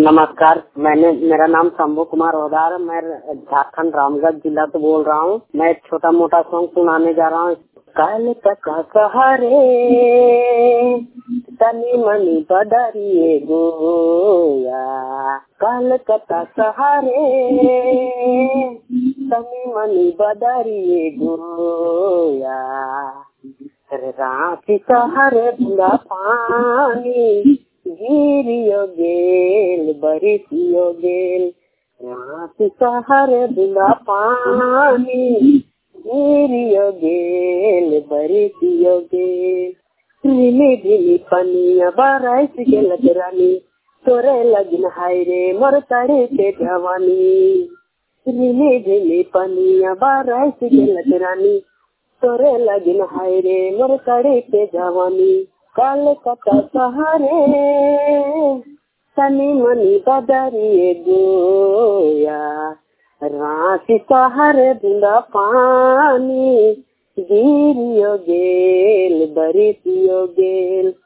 नमस्कार। मेरा नाम शंभू कुमार ओदार, मैं झारखंड रामगढ़ जिला से बोल रहा हूँ। मैं एक छोटा मोटा सॉन्ग सुनाने जा रहा हूँ। कल तक सहारे तनी मनी बदरिए गोया, कल तक सहारे तनी मनी बदरिए गोया, राखी सहारे बुरा पानी गिरियो गेल बरिसियो गेल, राखी सहारे बुरा पानी गिरियो गेल बरिसियो गेल। झिली झिली पनिया बरस गेल रानी, तोरे लगिन हाय रे मोर तड़े पे जवानी। झिली झिली पनिया बरस गेल रानी, तोरे लगिन हाय रे मोर तड़े पे जवानी। कल कता सहारे तनी मनी बदरिए गोया, राखी सहारे बूंदा पानी गिरियो गेल बरिसियो गेल।